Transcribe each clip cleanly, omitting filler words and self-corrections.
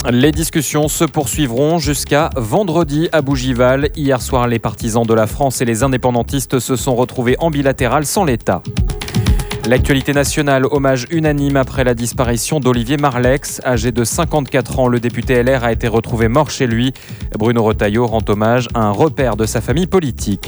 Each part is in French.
Les discussions se poursuivront jusqu'à vendredi à Bougival. Hier soir, les partisans de la France et les indépendantistes se sont retrouvés en bilatéral sans l'État. L'actualité nationale, hommage unanime après la disparition d'Olivier Marleix. Âgé de 54 ans, le député LR a été retrouvé mort chez lui. Bruno Retailleau rend hommage à un repère de sa famille politique.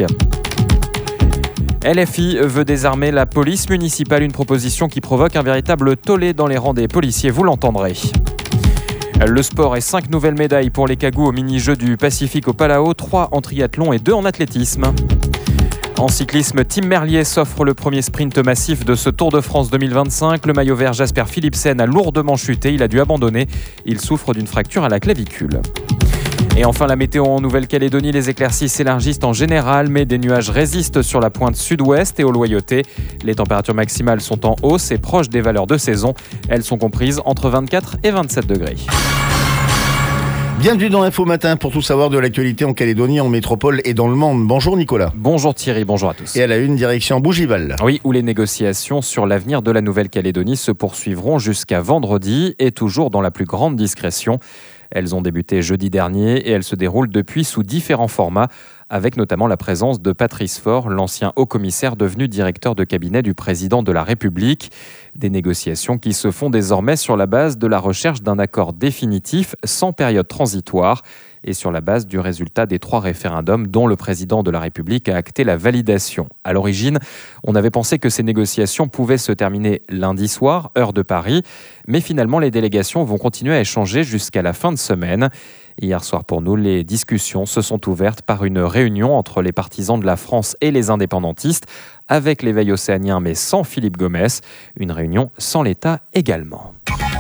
LFI veut désarmer la police municipale, une proposition qui provoque un véritable tollé dans les rangs des policiers, vous l'entendrez. Le sport et 5 nouvelles médailles pour les Cagous au mini-jeux du Pacifique au Palau, 3 en triathlon et 2 en athlétisme. En cyclisme, Tim Merlier s'offre le premier sprint massif de ce Tour de France 2025. Le maillot vert Jasper Philipsen a lourdement chuté, il a dû abandonner. Il souffre d'une fracture à la clavicule. Et enfin, la météo en Nouvelle-Calédonie, les éclaircies s'élargissent en général, mais des nuages résistent sur la pointe sud-ouest et au Loyauté. Les températures maximales sont en hausse et proches des valeurs de saison. Elles sont comprises entre 24 et 27 degrés. Bienvenue dans Info Matin pour tout savoir de l'actualité en Calédonie, en métropole et dans le monde. Bonjour Nicolas. Bonjour Thierry, bonjour à tous. Et à la une, direction Bougival. Oui, où les négociations sur l'avenir de la Nouvelle-Calédonie se poursuivront jusqu'à vendredi et toujours dans la plus grande discrétion. Elles ont débuté jeudi dernier et elles se déroulent depuis sous différents formats, avec notamment la présence de Patrice Faure, l'ancien haut-commissaire devenu directeur de cabinet du président de la République. Des négociations qui se font désormais sur la base de la recherche d'un accord définitif sans période transitoire et sur la base du résultat des 3 référendums dont le président de la République a acté la validation. À l'origine, on avait pensé que ces négociations pouvaient se terminer lundi soir, heure de Paris, mais finalement les délégations vont continuer à échanger jusqu'à la fin de semaine. Hier soir pour nous, les discussions se sont ouvertes par une réunion entre les partisans de la France et les indépendantistes, avec l'éveil océanien mais sans Philippe Gomès, une réunion sans l'État également.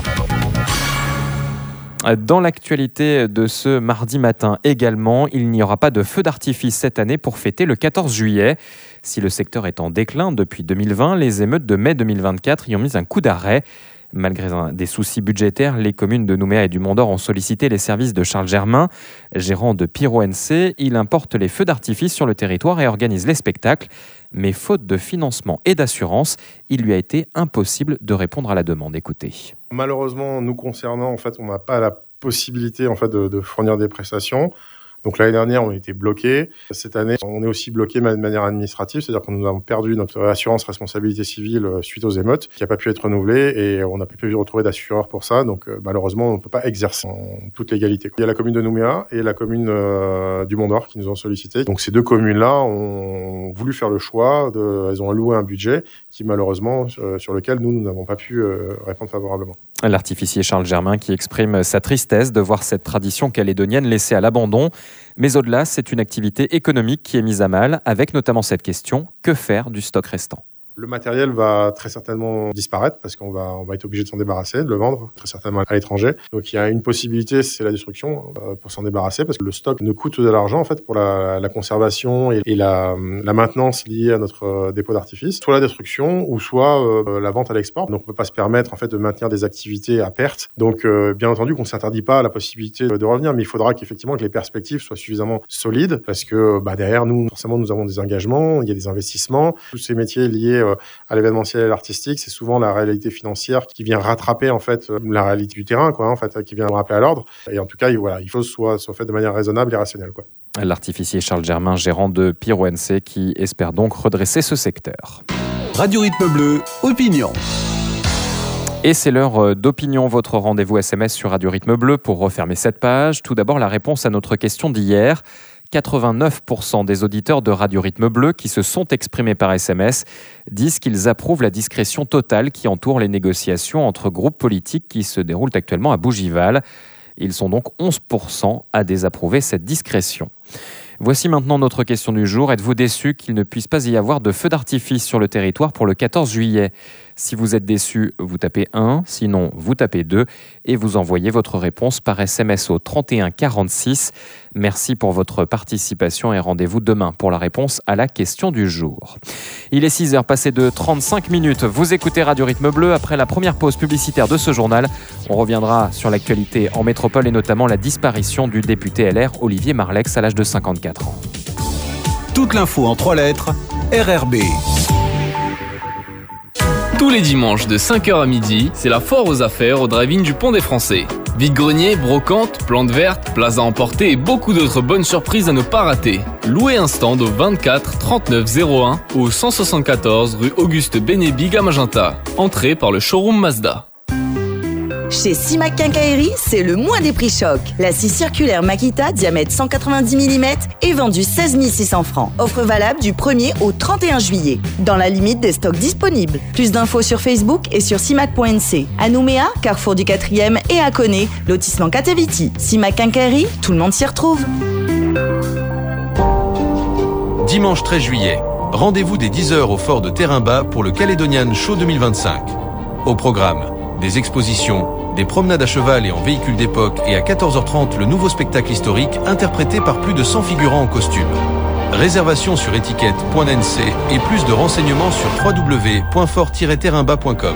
Dans l'actualité de ce mardi matin également, il n'y aura pas de feu d'artifice cette année pour fêter le 14 juillet. Si le secteur est en déclin depuis 2020, les émeutes de mai 2024 y ont mis un coup d'arrêt. Malgré des soucis budgétaires, les communes de Nouméa et du Mont-d'Or ont sollicité les services de Charles Germain. Gérant de Pyro-NC, il importe les feux d'artifice sur le territoire et organise les spectacles. Mais faute de financement et d'assurance, il lui a été impossible de répondre à la demande. Écoutez. Malheureusement, nous concernant, on n'a pas la possibilité de fournir des prestations. Donc l'année dernière, on a été bloqués. Cette année, on est aussi bloqué de manière administrative, c'est-à-dire que nous avons perdu notre assurance responsabilité civile suite aux émeutes, qui n'a pas pu être renouvelée et on n'a pas pu retrouver d'assureur pour ça. Donc malheureusement, on ne peut pas exercer en toute légalité. Il y a la commune de Nouméa et la commune du Mont-d'Or qui nous ont sollicité. Donc ces 2 communes-là ont voulu faire le choix, elles ont alloué un budget qui malheureusement, sur lequel nous n'avons pas pu répondre favorablement. L'artificier Charles Germain qui exprime sa tristesse de voir cette tradition calédonienne laissée à l'abandon. Mais au-delà, c'est une activité économique qui est mise à mal, avec notamment cette question, que faire du stock restant ? Le matériel va très certainement disparaître parce qu'on va être obligé de s'en débarrasser, de le vendre très certainement à l'étranger. Donc il y a une possibilité, c'est la destruction pour s'en débarrasser parce que le stock nous coûte de l'argent en fait pour la conservation et la maintenance liée à notre dépôt d'artifice. Soit la destruction ou soit la vente à l'export. Donc on peut pas se permettre en fait de maintenir des activités à perte. Donc bien entendu qu'on s'interdit pas la possibilité de revenir, mais il faudra qu'effectivement que les perspectives soient suffisamment solides parce que derrière nous forcément nous avons des engagements, il y a des investissements, tous ces métiers liés à l'événementiel et l'artistique, c'est souvent la réalité financière qui vient rattraper en fait la réalité du terrain, qui vient rappeler à l'ordre. Et en tout cas, il faut que ce soit fait de manière raisonnable et rationnelle, L'artificier Charles Germain, gérant de Pyro-NC, qui espère donc redresser ce secteur. Radio Rythme Bleu, opinion. Et c'est l'heure d'opinion, votre rendez-vous SMS sur Radio Rythme Bleu pour refermer cette page. Tout d'abord, la réponse à notre question d'hier. 89% des auditeurs de Radio Rythme Bleu qui se sont exprimés par SMS disent qu'ils approuvent la discrétion totale qui entoure les négociations entre groupes politiques qui se déroulent actuellement à Bougival. Ils sont donc 11% à désapprouver cette discrétion. Voici maintenant notre question du jour. Êtes-vous déçu qu'il ne puisse pas y avoir de feu d'artifice sur le territoire pour le 14 juillet ? Si vous êtes déçu, vous tapez 1, sinon vous tapez 2 et vous envoyez votre réponse par SMS au 31 46. Merci pour votre participation et rendez-vous demain pour la réponse à la question du jour. Il est 6h passé de 35 minutes. Vous écoutez Radio Rythme Bleu. Après la première pause publicitaire de ce journal, on reviendra sur l'actualité en métropole et notamment la disparition du député LR Olivier Marleix à l'âge de 54 ans. Toute l'info en 3 lettres, RRB. Tous les dimanches de 5h à midi, c'est la foire aux affaires au drive-in du Pont des Français. Vide-grenier, brocante, plantes vertes, places à emporter et beaucoup d'autres bonnes surprises à ne pas rater. Louez un stand au 24 39 01 ou 174 rue Auguste Bénébig à Magenta. Entrée par le showroom Mazda. Chez Simac Quincaillerie, c'est le mois des prix chocs. La scie circulaire Makita, diamètre 190 mm, est vendue 16 600 francs. Offre valable du 1er au 31 juillet, dans la limite des stocks disponibles. Plus d'infos sur Facebook et sur simac.nc. À Nouméa, Carrefour du 4e et à Koné, lotissement Kateviti. Simac Quincaillerie, tout le monde s'y retrouve. Dimanche 13 juillet, rendez-vous dès 10h au fort de Terrain-Bas pour le Caledonian Show 2025. Au programme, des expositions, des promenades à cheval et en véhicule d'époque et à 14h30 le nouveau spectacle historique interprété par plus de 100 figurants en costume. Réservation sur étiquette.nc et plus de renseignements sur www.fort-terrainbas.com.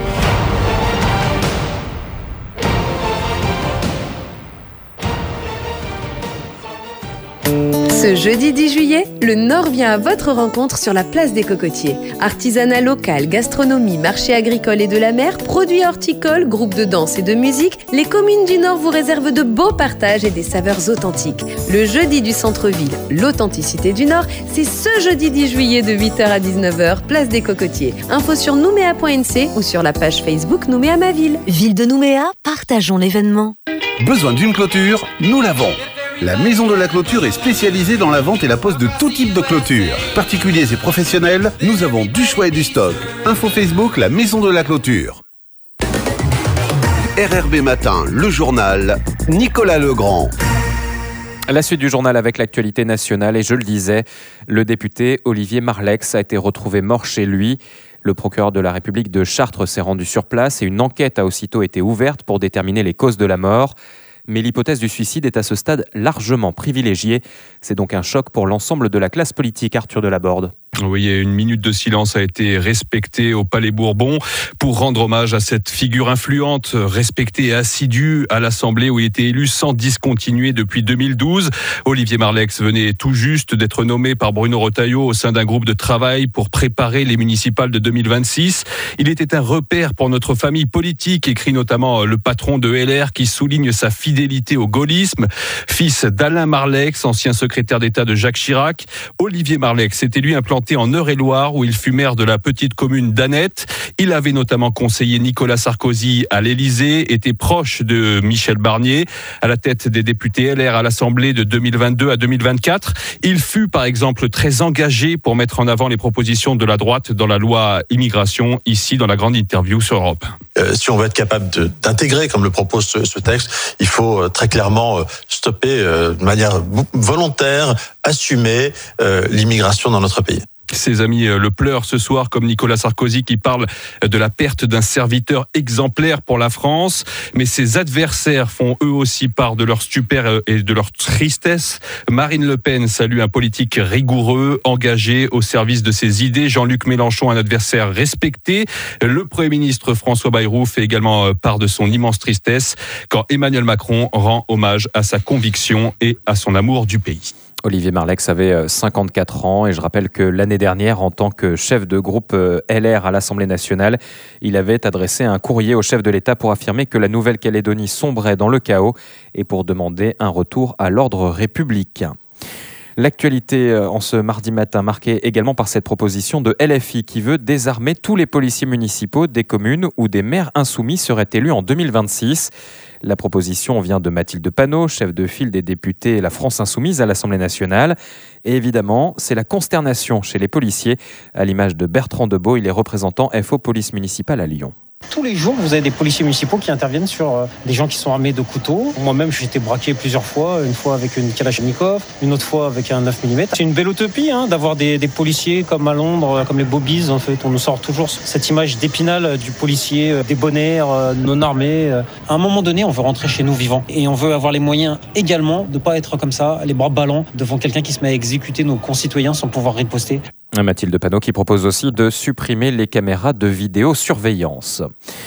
Ce jeudi 10 juillet, le Nord vient à votre rencontre sur la place des Cocotiers. Artisanat local, gastronomie, marché agricole et de la mer, produits horticoles, groupes de danse et de musique, les communes du Nord vous réservent de beaux partages et des saveurs authentiques. Le jeudi du centre-ville, l'authenticité du Nord, c'est ce jeudi 10 juillet de 8h à 19h, place des Cocotiers. Info sur nouméa.nc ou sur la page Facebook Nouméa ma ville. Ville de Nouméa, partageons l'événement. Besoin d'une clôture? Nous l'avons. La Maison de la Clôture est spécialisée dans la vente et la pose de tout type de clôture. Particuliers et professionnels, nous avons du choix et du stock. Info Facebook, la Maison de la Clôture. RRB Matin, le journal, Nicolas Legrand. La suite du journal avec l'actualité nationale et je le disais, le député Olivier Marleix a été retrouvé mort chez lui. Le procureur de la République de Chartres s'est rendu sur place et une enquête a aussitôt été ouverte pour déterminer les causes de la mort. Mais l'hypothèse du suicide est à ce stade largement privilégiée. C'est donc un choc pour l'ensemble de la classe politique, Arthur Delaborde. Oui, une minute de silence a été respectée au Palais Bourbon pour rendre hommage à cette figure influente, respectée et assidue à l'Assemblée où il était élu sans discontinuer depuis 2012. Olivier Marleix venait tout juste d'être nommé par Bruno Retailleau au sein d'un groupe de travail pour préparer les municipales de 2026. Il était un repère pour notre famille politique, écrit notamment le patron de LR qui souligne sa fidélité au gaullisme. Fils d'Alain Marleix, ancien secrétaire d'État de Jacques Chirac, Olivier Marleix était lui implanté en Eure-et-Loire où il fut maire de la petite commune d'Annette. Il avait notamment conseillé Nicolas Sarkozy à l'Élysée, était proche de Michel Barnier à la tête des députés LR à l'Assemblée de 2022 à 2024. Il fut par exemple très engagé pour mettre en avant les propositions de la droite dans la loi immigration, ici dans la grande interview sur Europe. Si on veut être capable d'intégrer, comme le propose ce texte, il faut très clairement stopper de manière volontaire, assumer l'immigration dans notre pays. Ses amis le pleurent ce soir, comme Nicolas Sarkozy qui parle de la perte d'un serviteur exemplaire pour la France. Mais ses adversaires font eux aussi part de leur stupeur et de leur tristesse. Marine Le Pen salue un politique rigoureux, engagé au service de ses idées. Jean-Luc Mélenchon, un adversaire respecté. Le Premier ministre François Bayrou fait également part de son immense tristesse quand Emmanuel Macron rend hommage à sa conviction et à son amour du pays. Olivier Marleix avait 54 ans et je rappelle que l'année dernière, en tant que chef de groupe LR à l'Assemblée nationale, il avait adressé un courrier au chef de l'État pour affirmer que la Nouvelle-Calédonie sombrait dans le chaos et pour demander un retour à l'ordre républicain. L'actualité en ce mardi matin marquée également par cette proposition de LFI qui veut désarmer tous les policiers municipaux des communes où des maires insoumis seraient élus en 2026. La proposition vient de Mathilde Panot, chef de file des députés La France Insoumise à l'Assemblée nationale. Et évidemment, c'est la consternation chez les policiers, à l'image de Bertrand Debeau, il est représentant FO Police Municipale à Lyon. Tous les jours, vous avez des policiers municipaux qui interviennent sur des gens qui sont armés de couteaux. Moi-même, j'ai été braqué plusieurs fois, une fois avec une Kalachnikov, une autre fois avec un 9 mm. C'est une belle utopie d'avoir des policiers comme à Londres, comme les Bobbies. En fait, on nous sort toujours cette image d'Épinal du policier débonnaire, non armé. À un moment donné, on veut rentrer chez nous vivants. Et on veut avoir les moyens également de ne pas être comme ça, les bras ballants, devant quelqu'un qui se met à exécuter nos concitoyens sans pouvoir riposter. Mathilde Panot qui propose aussi de supprimer les caméras de vidéosurveillance.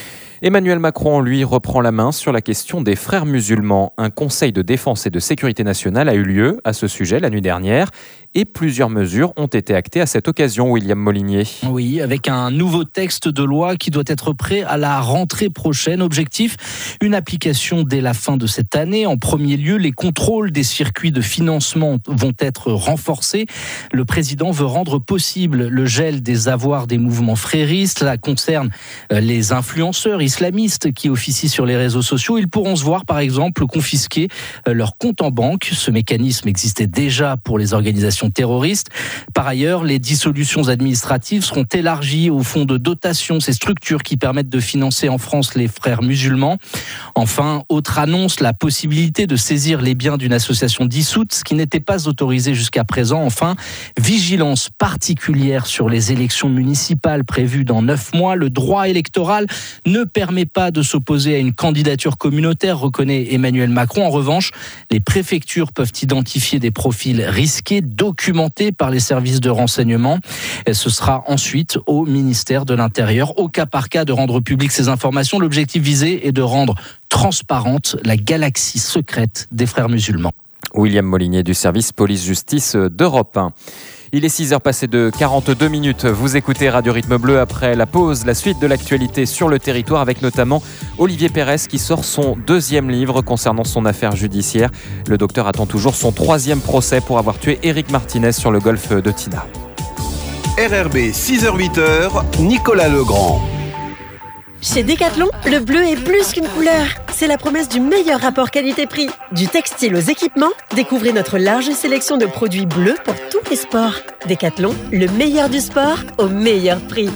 Emmanuel Macron, lui, reprend la main sur la question des frères musulmans. Un conseil de défense et de sécurité nationale a eu lieu à ce sujet la nuit dernière et plusieurs mesures ont été actées à cette occasion, William Molinier. Oui, avec un nouveau texte de loi qui doit être prêt à la rentrée prochaine. Objectif, une application dès la fin de cette année. En premier lieu, les contrôles des circuits de financement vont être renforcés. Le président veut rendre possible le gel des avoirs des mouvements fréristes. Cela concerne les influenceurs islamistes qui officient sur les réseaux sociaux. Ils pourront se voir, par exemple, confisquer leur compte en banque. Ce mécanisme existait déjà pour les organisations terroristes. Par ailleurs, les dissolutions administratives seront élargies au fonds de dotation, ces structures qui permettent de financer en France les frères musulmans. Enfin, autre annonce, la possibilité de saisir les biens d'une association dissoute, ce qui n'était pas autorisé jusqu'à présent. Enfin, vigilance particulière sur les élections municipales prévues dans 9 mois. Le droit électoral ne permet pas de s'opposer à une candidature communautaire, reconnaît Emmanuel Macron. En revanche, les préfectures peuvent identifier des profils risqués, documentés par les services de renseignement. Et ce sera ensuite au ministère de l'Intérieur, au cas par cas, de rendre publiques ces informations. L'objectif visé est de rendre transparente la galaxie secrète des frères musulmans. William Molinier du service police-justice d'Europe 1. Il est 6h passé de 42 minutes. Vous écoutez Radio Rythme Bleu après la pause. La suite de l'actualité sur le territoire avec notamment Olivier Pérez qui sort son 2e livre concernant son affaire judiciaire. Le docteur attend toujours son 3e procès pour avoir tué Éric Martinez sur le golfe de Tina. RRB 6h-8h, Nicolas Legrand. Chez Decathlon, le bleu est plus qu'une couleur. C'est la promesse du meilleur rapport qualité-prix. Du textile aux équipements, découvrez notre large sélection de produits bleus pour tous les sports. Decathlon, le meilleur du sport au meilleur prix.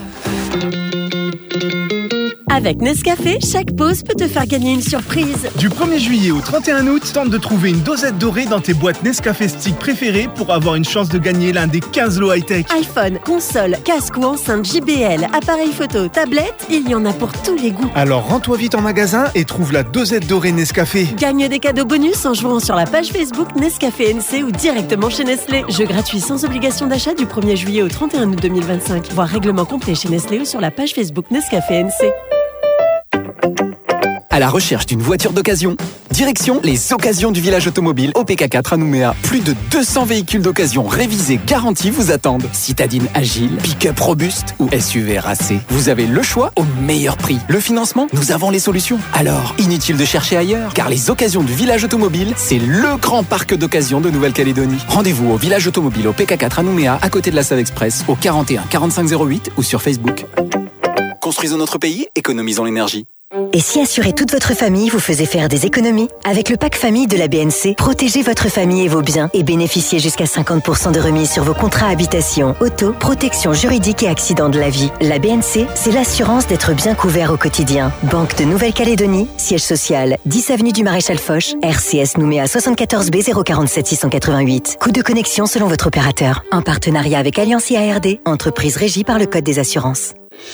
Avec Nescafé, chaque pause peut te faire gagner une surprise. Du 1er juillet au 31 août, tente de trouver une dosette dorée dans tes boîtes Nescafé Stick préférées pour avoir une chance de gagner l'un des 15 lots high-tech. iPhone, console, casque ou enceinte JBL, appareil photo, tablette, il y en a pour tous les goûts. Alors rends-toi vite en magasin et trouve la dosette dorée Nescafé. Gagne des cadeaux bonus en jouant sur la page Facebook Nescafé NC ou directement chez Nestlé. Jeu gratuit sans obligation d'achat du 1er juillet au 31 août 2025. Voir règlement complet chez Nestlé ou sur la page Facebook Nescafé NC. À la recherche d'une voiture d'occasion, direction les occasions du village automobile au PK4 à Nouméa. Plus de 200 véhicules d'occasion révisés garantis vous attendent. Citadine agile, pick-up robuste ou SUV racé. Vous avez le choix au meilleur prix. Le financement, nous avons les solutions. Alors, inutile de chercher ailleurs, car les occasions du village automobile, c'est le grand parc d'occasion de Nouvelle-Calédonie. Rendez-vous au village automobile au PK4 à Nouméa, à côté de la Save Express, au 41 45 08 ou sur Facebook. Construisons notre pays, économisons l'énergie. Et si assurer toute votre famille vous faisait faire des économies? Avec le pack famille de la BNC, protégez votre famille et vos biens et bénéficiez jusqu'à 50% de remise sur vos contrats habitation, auto, protection juridique et accident de la vie. La BNC, c'est l'assurance d'être bien couvert au quotidien. Banque de Nouvelle-Calédonie, siège social, 10 avenue du Maréchal Foch, RCS Nouméa 74B 047 688. Coût de connexion selon votre opérateur. En partenariat avec Alliance IARD, entreprise régie par le Code des assurances.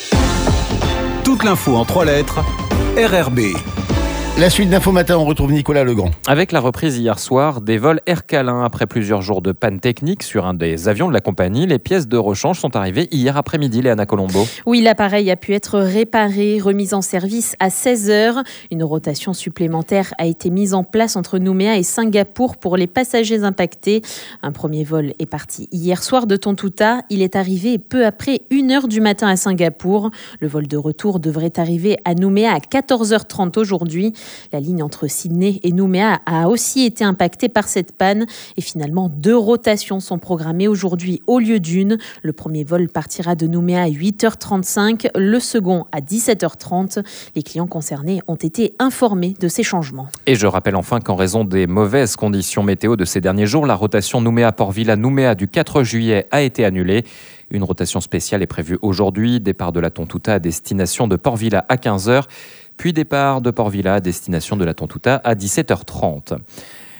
Toute l'info en 3 lettres, RRB. La suite d'Info Matin, on retrouve Nicolas Legrand. Avec la reprise hier soir des vols Air Calin, après plusieurs jours de panne technique sur un des avions de la compagnie, les pièces de rechange sont arrivées hier après-midi, Léana Colombo. Oui, l'appareil a pu être réparé, remis en service à 16h. Une rotation supplémentaire a été mise en place entre Nouméa et Singapour pour les passagers impactés. Un premier vol est parti hier soir de Tontouta. Il est arrivé peu après 1h du matin à Singapour. Le vol de retour devrait arriver à Nouméa à 14h30 aujourd'hui. La ligne entre Sydney et Nouméa a aussi été impactée par cette panne et finalement 2 rotations sont programmées aujourd'hui au lieu d'une. Le premier vol partira de Nouméa à 8h35, le second à 17h30. Les clients concernés ont été informés de ces changements. Et je rappelle enfin qu'en raison des mauvaises conditions météo de ces derniers jours, la rotation Nouméa-Port-Vila-Nouméa du 4 juillet a été annulée. Une rotation spéciale est prévue aujourd'hui, départ de la Tontouta à destination de Port-Vila à 15h. Puis départ de Port-Vila à destination de la Tontouta à 17h30.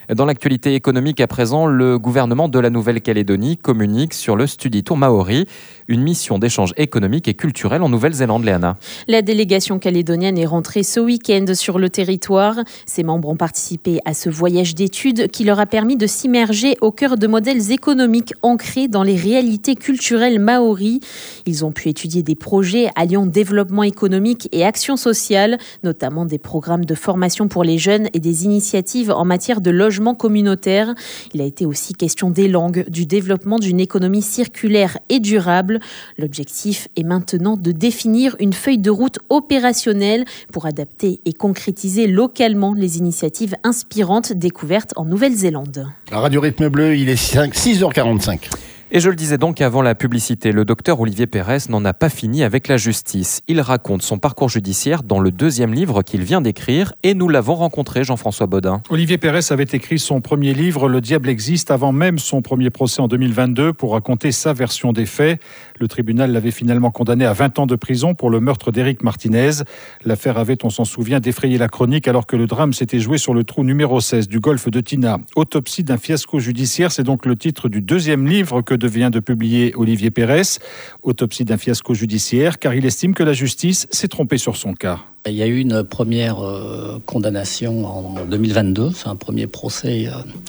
Dans l'actualité économique à présent, le gouvernement de la Nouvelle-Calédonie communique sur le Study Tour Maori, une mission d'échange économique et culturel en Nouvelle-Zélande, Léana. La délégation calédonienne est rentrée ce week-end sur le territoire. Ses membres ont participé à ce voyage d'études qui leur a permis de s'immerger au cœur de modèles économiques ancrés dans les réalités culturelles maoris. Ils ont pu étudier des projets alliant développement économique et action sociale, notamment des programmes de formation pour les jeunes et des initiatives en matière de logement communautaire. Il a été aussi question des langues, du développement d'une économie circulaire et durable. L'objectif est maintenant de définir une feuille de route opérationnelle pour adapter et concrétiser localement les initiatives inspirantes découvertes en Nouvelle-Zélande. Radio Rythme Bleu, il est 6h45. Et je le disais donc avant la publicité, le docteur Olivier Pérès n'en a pas fini avec la justice. Il raconte son parcours judiciaire dans le 2e livre qu'il vient d'écrire et nous l'avons rencontré, Jean-François Baudin. Olivier Pérès avait écrit son premier livre, Le diable existe, avant même son premier procès en 2022 pour raconter sa version des faits. Le tribunal l'avait finalement condamné à 20 ans de prison pour le meurtre d'Éric Martinez. L'affaire avait, on s'en souvient, défrayé la chronique alors que le drame s'était joué sur le trou numéro 16 du golfe de Tina. Autopsie d'un fiasco judiciaire, c'est donc le titre du 2e livre que vient de publier Olivier Pérès, Autopsie d'un fiasco judiciaire, car il estime que la justice s'est trompée sur son cas. Il y a eu une première condamnation en 2022, c'est un premier procès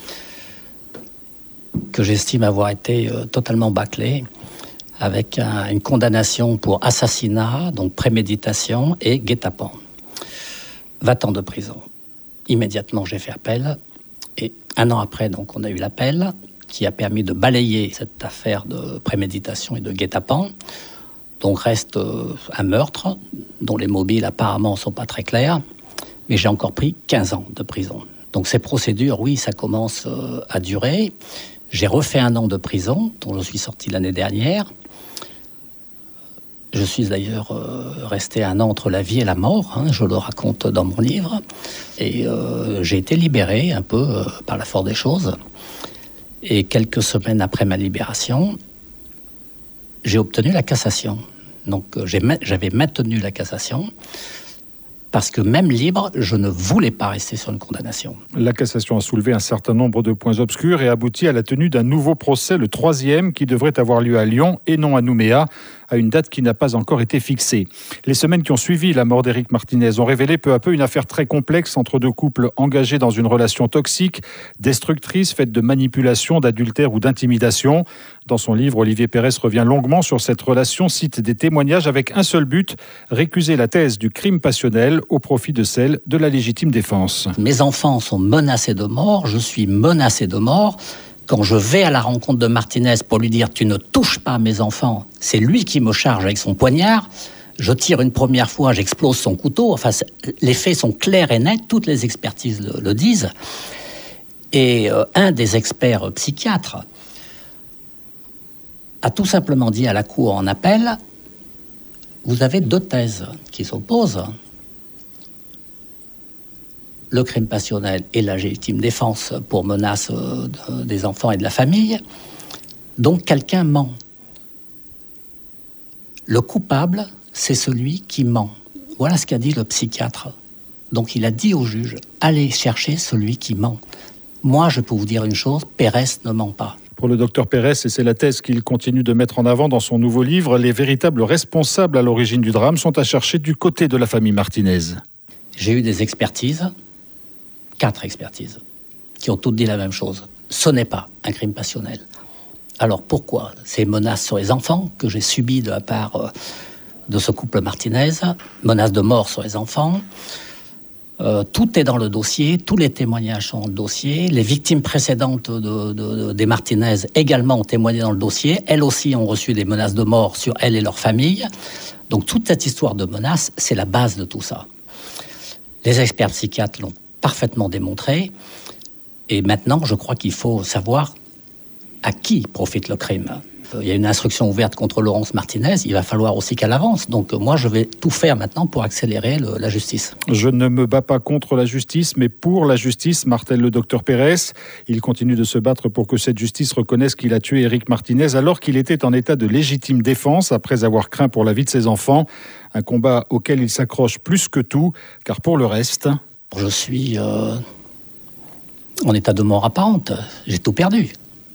que j'estime avoir été totalement bâclé, avec une condamnation pour assassinat, donc préméditation et guet-apens. 20 ans de prison. Immédiatement, j'ai fait appel, et un an après, donc, on a eu l'appel, qui a permis de balayer cette affaire de préméditation et de guet-apens. Donc reste un meurtre, dont les mobiles apparemment ne sont pas très clairs, mais j'ai encore pris 15 ans de prison. Donc ces procédures, oui, ça commence à durer. J'ai refait 1 an de prison, dont je suis sorti l'année dernière. Je suis d'ailleurs resté 1 an entre la vie et la mort, je le raconte dans mon livre. Et j'ai été libéré un peu par la force des choses. Et quelques semaines après ma libération, j'ai obtenu la cassation. Donc j'avais maintenu la cassation parce que même libre, je ne voulais pas rester sur une condamnation. La cassation a soulevé un certain nombre de points obscurs et aboutit à la tenue d'un nouveau procès, le 3e, qui devrait avoir lieu à Lyon et non à Nouméa, à une date qui n'a pas encore été fixée. Les semaines qui ont suivi la mort d'Éric Martinez ont révélé peu à peu une affaire très complexe entre 2 couples engagés dans une relation toxique, destructrice, faite de manipulation, d'adultère ou d'intimidation. Dans son livre, Olivier Pérès revient longuement sur cette relation, cite des témoignages avec un seul but, récuser la thèse du crime passionnel au profit de celle de la légitime défense. Mes enfants sont menacés de mort, je suis menacé de mort. Quand je vais à la rencontre de Martinez pour lui dire « tu ne touches pas à mes enfants », c'est lui qui me charge avec son poignard. Je tire une première fois, j'explose son couteau. Enfin, les faits sont clairs et nets, toutes les expertises le disent. Et un des experts psychiatres a tout simplement dit à la cour en appel « vous avez 2 thèses qui s'opposent. Le crime passionnel et la légitime défense pour menace des enfants et de la famille. Donc quelqu'un ment. Le coupable, c'est celui qui ment. » Voilà ce qu'a dit le psychiatre. Donc il a dit au juge, allez chercher celui qui ment. Moi, je peux vous dire une chose, Pérès ne ment pas. Pour le docteur Pérès, et c'est la thèse qu'il continue de mettre en avant dans son nouveau livre, les véritables responsables à l'origine du drame sont à chercher du côté de la famille Martinez. J'ai eu des expertises, 4 expertises, qui ont toutes dit la même chose. Ce n'est pas un crime passionnel. Alors pourquoi ces menaces sur les enfants que j'ai subies de la part de ce couple Martinez, menaces de mort sur les enfants, tout est dans le dossier, tous les témoignages sont dans le dossier, les victimes précédentes des Martinez également ont témoigné dans le dossier, elles aussi ont reçu des menaces de mort sur elles et leurs familles. Donc toute cette histoire de menaces, c'est la base de tout ça. Les experts psychiatres l'ont parfaitement démontré. Et maintenant, je crois qu'il faut savoir à qui profite le crime. Il y a une instruction ouverte contre Laurence Martinez, il va falloir aussi qu'elle avance. Donc moi, je vais tout faire maintenant pour accélérer la justice. Je ne me bats pas contre la justice, mais pour la justice, martèle le docteur Pérès. Il continue de se battre pour que cette justice reconnaisse qu'il a tué Éric Martinez alors qu'il était en état de légitime défense après avoir craint pour la vie de ses enfants. Un combat auquel il s'accroche plus que tout, car pour le reste... Je suis en état de mort apparente. J'ai tout perdu.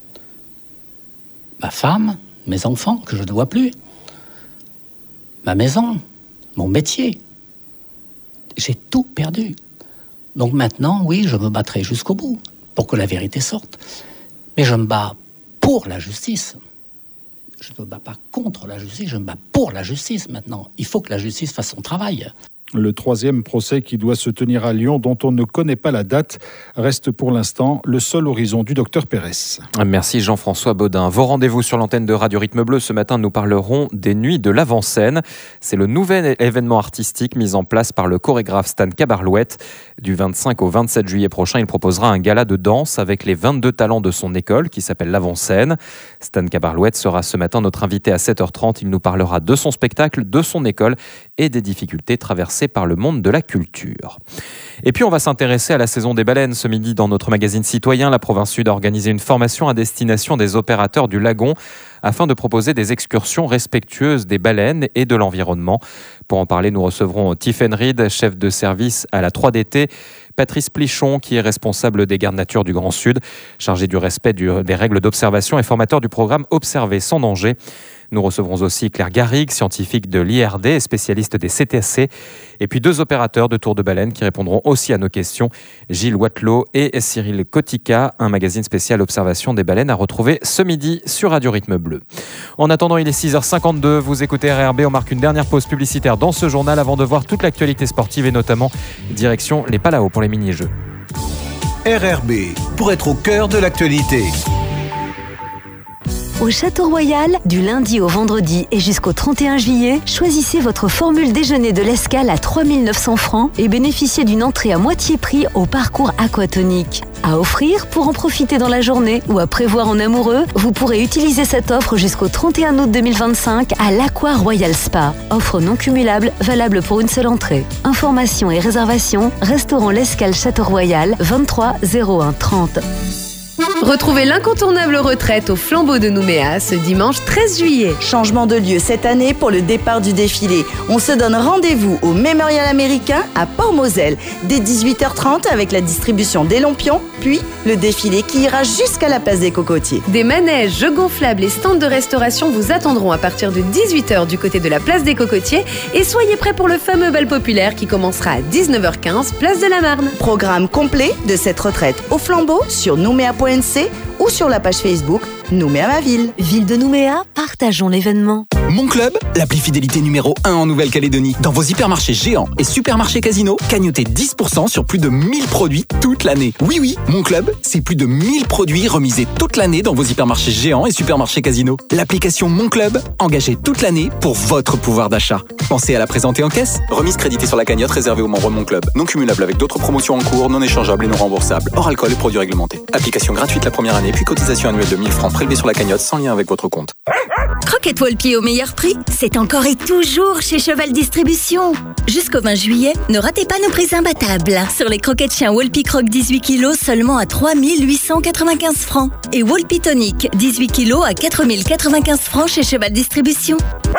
Ma femme, mes enfants, que je ne vois plus. Ma maison, mon métier. J'ai tout perdu. Donc maintenant, oui, je me battrai jusqu'au bout pour que la vérité sorte. Mais je me bats pour la justice. Je ne me bats pas contre la justice, je me bats pour la justice maintenant. Il faut que la justice fasse son travail. Le 3e procès qui doit se tenir à Lyon, dont on ne connaît pas la date, reste pour l'instant le seul horizon du docteur Pérez. Merci Jean-François Baudin. Vos rendez-vous sur l'antenne de Radio Rythme Bleu. Ce matin, nous parlerons des Nuits de l'Avant-Scène. C'est le nouvel événement artistique mis en place par le chorégraphe Stan Cabarlouette. Du 25 au 27 juillet prochain, il proposera un gala de danse avec les 22 talents de son école qui s'appelle l'Avant-Scène. Stan Cabarlouette sera ce matin notre invité à 7h30. Il nous parlera de son spectacle, de son école et des difficultés traversées par le monde de la culture. Et puis on va s'intéresser à la saison des baleines. Ce midi, dans notre magazine citoyen, la province Sud a organisé une formation à destination des opérateurs du lagon afin de proposer des excursions respectueuses des baleines et de l'environnement. Pour en parler, nous recevrons Tiffaine Reed, chef de service à la 3DT, Patrice Plichon, qui est responsable des gardes nature du Grand Sud, chargé du respect des règles d'observation et formateur du programme Observer sans danger. Nous recevrons aussi Claire Garrigue, scientifique de l'IRD et spécialiste des CTSC, et puis 2 opérateurs de tours de baleine qui répondront aussi à nos questions, Gilles Watelot et Cyril Kotika, un magazine spécial observation des baleines à retrouver ce midi sur Radio Rythme Bleu. En attendant, il est 6h52, vous écoutez RRB, on marque une dernière pause publicitaire dans ce journal avant de voir toute l'actualité sportive et notamment direction les Palaos pour les mini-jeux. RRB, pour être au cœur de l'actualité. Au Château Royal, du lundi au vendredi et jusqu'au 31 juillet, choisissez votre formule déjeuner de l'Escale à 3 900 francs et bénéficiez d'une entrée à moitié prix au parcours aquatonique. À offrir pour en profiter dans la journée ou à prévoir en amoureux, vous pourrez utiliser cette offre jusqu'au 31 août 2025 à l'Aqua Royal Spa. Offre non cumulable, valable pour une seule entrée. Informations et réservations, restaurant l'Escale Château Royal, 23 01 30. Retrouvez l'incontournable retraite au Flambeau de Nouméa ce dimanche 13 juillet. Changement de lieu cette année pour le départ du défilé. On se donne rendez-vous au Mémorial américain à Port-Moselle dès 18h30 avec la distribution des lampions, puis le défilé qui ira jusqu'à la place des Cocotiers. Des manèges, jeux gonflables et stands de restauration vous attendront à partir de 18h du côté de la place des Cocotiers et soyez prêts pour le fameux bal populaire qui commencera à 19h15 place de la Marne. Programme complet de cette retraite au Flambeau sur nouméa.nc ou sur la page Facebook Nouméa ma ville. Ville de Nouméa, partageons l'événement. Mon Club, l'appli fidélité numéro 1 en Nouvelle-Calédonie. Dans vos hypermarchés géants et supermarchés Casino, cagnotez 10% sur plus de 1000 produits toute l'année. Oui, Mon Club, c'est plus de 1000 produits remisés toute l'année dans vos hypermarchés géants et supermarchés Casino. L'application Mon Club, engagée toute l'année pour votre pouvoir d'achat. Pensez à la présenter en caisse. Remise créditée sur la cagnotte réservée aux membres Mon Club. Non cumulable avec d'autres promotions en cours, non échangeables et non remboursables. Hors alcool et produits réglementés. Application gratuite la première année, puis cotisation annuelle de 1000 francs prélevée sur la cagnotte sans lien avec votre compte. Croquettes Walpi au meilleur prix, c'est encore et toujours chez Cheval Distribution. Jusqu'au 20 juillet, ne ratez pas nos prix imbattables. Sur les croquettes chiens Walpi Croque 18 kg seulement à 3 895 francs. Et Walpi Tonic 18 kg à 4 095 francs chez Cheval Distribution.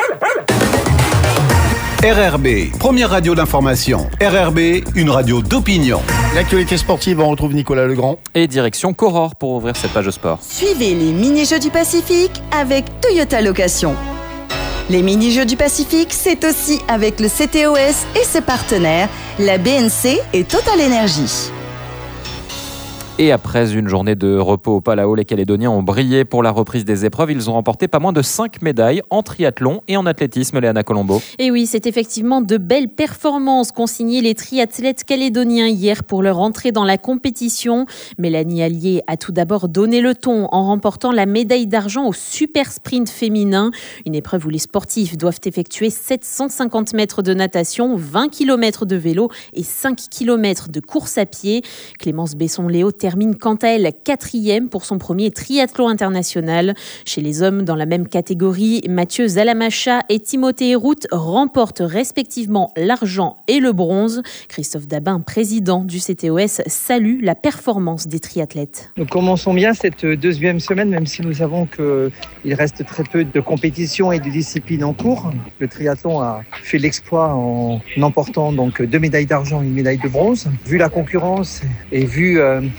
RRB, première radio d'information. RRB, une radio d'opinion. L'actualité sportive, on retrouve Nicolas Legrand. Et direction Coror pour ouvrir cette page de sport. Suivez les mini-jeux du Pacifique avec Toyota Location. Les mini-jeux du Pacifique, c'est aussi avec le CTOS et ses partenaires, la BNC et Total Energy. Et après une journée de repos au Palau, les Calédoniens ont brillé pour la reprise des épreuves. Ils ont remporté pas moins de 5 médailles en triathlon et en athlétisme, Léana Colombo. Et oui, c'est effectivement de belles performances qu'ont signées les triathlètes calédoniens hier pour leur entrée dans la compétition. Mélanie Allier a tout d'abord donné le ton en remportant la médaille d'argent au super sprint féminin. Une épreuve où les sportifs doivent effectuer 750 mètres de natation, 20 km de vélo et 5 km de course à pied. Clémence Besson-Léo termine quant à elle 4e pour son premier triathlon international. Chez les hommes, dans la même catégorie, Mathieu Zalamacha et Timothée Hérout remportent respectivement l'argent et le bronze. Christophe Dabin, président du CTOS, salue la performance des triathlètes. Nous commençons bien cette deuxième semaine, même si nous savons qu'il reste très peu de compétitions et de disciplines en cours. Le triathlon a fait l'exploit en emportant donc 2 médailles d'argent et une médaille de bronze. Vu la concurrence et vu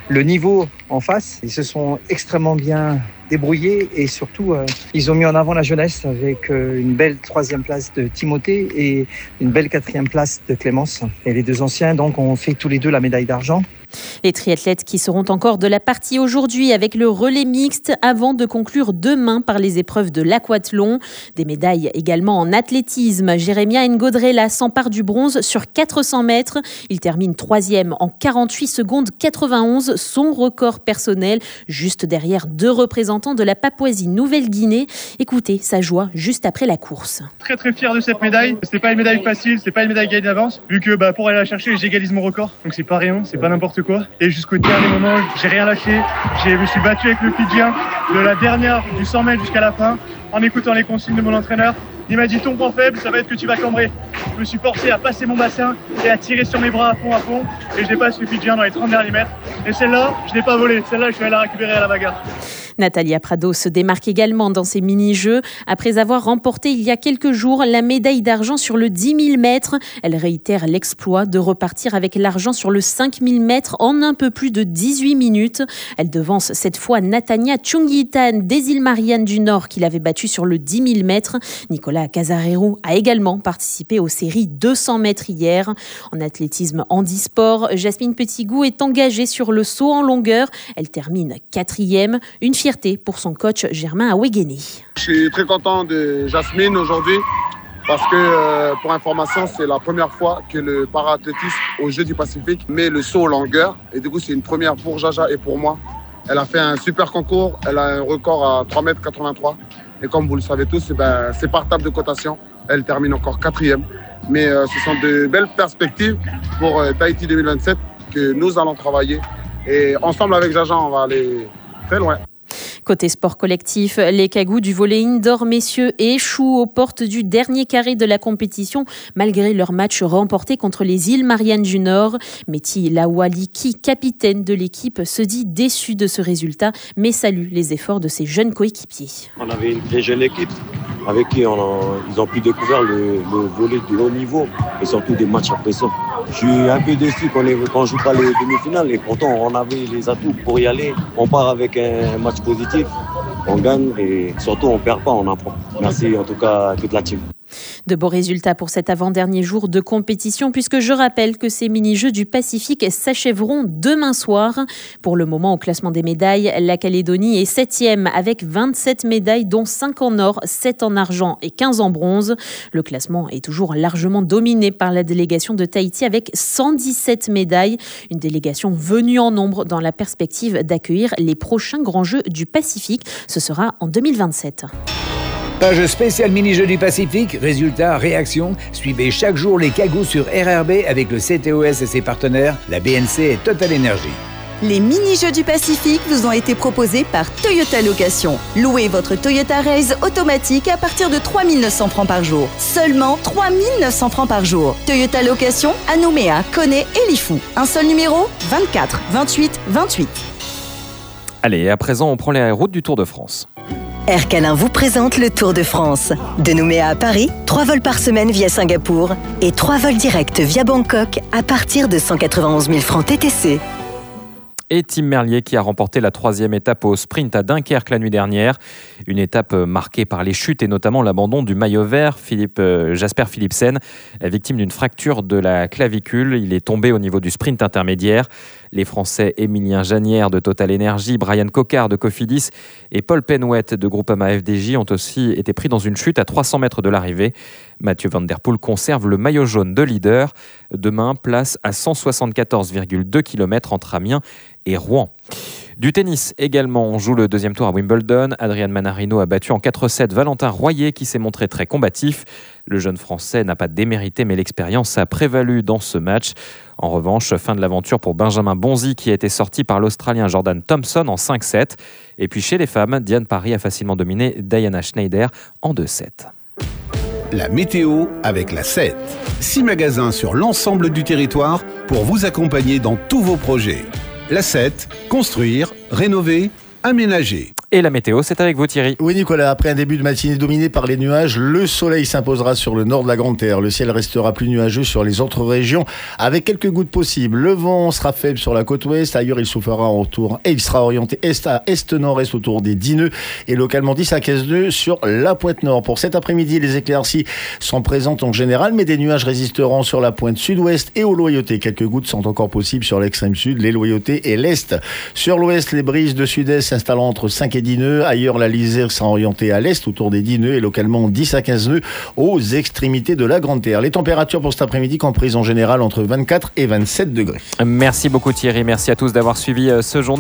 le niveau en face. Ils se sont extrêmement bien débrouillés et surtout, ils ont mis en avant la jeunesse avec une belle 3e place de Timothée et une belle 4e place de Clémence. Et les 2 anciens, donc, ont fait tous les 2 la médaille d'argent. Les triathlètes qui seront encore de la partie aujourd'hui avec le relais mixte avant de conclure demain par les épreuves de l'aquathlon. Des médailles également en athlétisme. Jérémia Ngodrela s'empare du bronze sur 400 mètres. Il termine 3e en 48 secondes 91, son record personnel, juste derrière 2 représentants de la Papouasie-Nouvelle-Guinée. Écoutez sa joie juste après la course. Très très fier de cette médaille. C'est pas une médaille facile, c'est pas une médaille gagnée d'avance. Vu que pour aller la chercher, j'égalise mon record. Donc c'est pas rien, c'est pas n'importe quoi. Et jusqu'au dernier moment, j'ai rien lâché. Je me suis battu avec le Fidjien de la dernière du 100 mètres jusqu'à la fin en écoutant les consignes de mon entraîneur. Il m'a dit ton point faible, ça va être que tu vas cambrer. Je me suis forcé à passer mon bassin et à tirer sur mes bras à fond. Et je dépasse le Fidjien dans les 30 derniers mètres. Et celle-là, je l'ai pas volée. Celle-là, je vais aller la récupérer à la bagarre. Natalia Prado se démarque également dans ces mini-jeux. Après avoir remporté il y a quelques jours la médaille d'argent sur le 10 000 mètres, elle réitère l'exploit de repartir avec l'argent sur le 5 000 mètres en un peu plus de 18 minutes. Elle devance cette fois Natania Tchungitan des îles Mariannes du Nord qui l'avait battue sur le 10 000 mètres. Nicolas Casarero a également participé aux séries 200 mètres hier. En athlétisme handisport, Jasmine Petitgout est engagée sur le saut en longueur. Elle termine 4e. Une fierté pour son coach Germain Awegeni. Je suis très content de Jasmine aujourd'hui parce que, pour information, c'est la première fois que le para-athlétisme aux Jeux du Pacifique met le saut en longueur. Et du coup, c'est une première pour Jaja et pour moi. Elle a fait un super concours. Elle a un record à 3,83 m. Et comme vous le savez tous, c'est par table de cotation. Elle termine encore 4e. Mais ce sont de belles perspectives pour Tahiti 2027 que nous allons travailler. Et ensemble avec Jaja, on va aller très loin. Côté sport collectif, les Cagous du volley indoor messieurs échouent aux portes du dernier carré de la compétition malgré leur match remporté contre les îles Mariannes du Nord. Mehdi Lawaliki, capitaine de l'équipe, se dit déçu de ce résultat mais salue les efforts de ses jeunes coéquipiers. On avait une très jeune équipe avec qui ils ont pu découvrir le volley de haut niveau et surtout des matchs à pression. Je suis un peu déçu qu'on ne joue pas les demi-finales et pourtant on avait les atouts pour y aller. On part avec un match positif, on gagne et surtout on ne perd pas, on apprend. Merci en tout cas à toute la team. De beaux résultats pour cet avant-dernier jour de compétition puisque je rappelle que ces mini-jeux du Pacifique s'achèveront demain soir. Pour le moment, au classement des médailles, la Calédonie est 7e avec 27 médailles dont 5 en or, 7 en argent et 15 en bronze. Le classement est toujours largement dominé par la délégation de Tahiti avec 117 médailles. Une délégation venue en nombre dans la perspective d'accueillir les prochains grands jeux du Pacifique. Ce sera en 2027. Page spéciale mini-jeux du Pacifique, résultats, réactions. Suivez chaque jour les Cagous sur RRB avec le CTOS et ses partenaires, la BNC et Total Energy. Les mini-jeux du Pacifique vous ont été proposés par Toyota Location. Louez votre Toyota Raze automatique à partir de 3 900 francs par jour. Seulement 3 900 francs par jour. Toyota Location à Nouméa, Koné et Lifou. Un seul numéro, 24 28 28. Allez, à présent, on prend les routes du Tour de France. Air Calin vous présente le Tour de France. De Nouméa à Paris, 3 vols par semaine via Singapour et 3 vols directs via Bangkok à partir de 191 000 francs TTC. Et Tim Merlier qui a remporté la 3e étape au sprint à Dunkerque la nuit dernière. Une étape marquée par les chutes et notamment l'abandon du maillot vert, Jasper Philipsen, victime d'une fracture de la clavicule. Il est tombé au niveau du sprint intermédiaire. Les Français Émilien Janière de Total Energy, Brian Cocard de Cofidis et Paul Penouette de Groupama FDJ ont aussi été pris dans une chute à 300 mètres de l'arrivée. Mathieu Van Der Poel conserve le maillot jaune de leader. Demain, place à 174,2 km entre Amiens et Rouen. Du tennis également, on joue le 2e tour à Wimbledon. Adrian Manarino a battu en 4-7 Valentin Royer qui s'est montré très combatif. Le jeune Français n'a pas démérité mais l'expérience a prévalu dans ce match. En revanche, fin de l'aventure pour Benjamin Bonzi qui a été sorti par l'Australien Jordan Thompson en 5-7. Et puis chez les femmes, Diane Parry a facilement dominé Diana Schneider en 2-7. La météo avec la 7. 6 magasins sur l'ensemble du territoire pour vous accompagner dans tous vos projets. La 7, construire, rénover, aménager. Et la météo, c'est avec vous Thierry. Oui Nicolas, après un début de matinée dominé par les nuages, le soleil s'imposera sur le nord de la Grande Terre. Le ciel restera plus nuageux sur les autres régions avec quelques gouttes possibles. Le vent sera faible sur la côte ouest, ailleurs il soufflera en retour et il sera orienté est à est-nord-est autour des 10 nœuds et localement 10 à 15 nœuds sur la pointe nord. Pour cet après-midi, les éclaircies sont présentes en général, mais des nuages résisteront sur la pointe sud-ouest et aux loyautés. Quelques gouttes sont encore possibles sur l'extrême sud, les loyautés et l'est. Sur l'ouest, les brises de sud-est s'installeront entre 5 et 10 nœuds. Ailleurs, la lisière sera orientée à l'est autour des 10 nœuds et localement 10 à 15 nœuds aux extrémités de la Grande Terre. Les températures pour cet après-midi comprises en général entre 24 et 27 degrés. Merci beaucoup Thierry, merci à tous d'avoir suivi ce journal.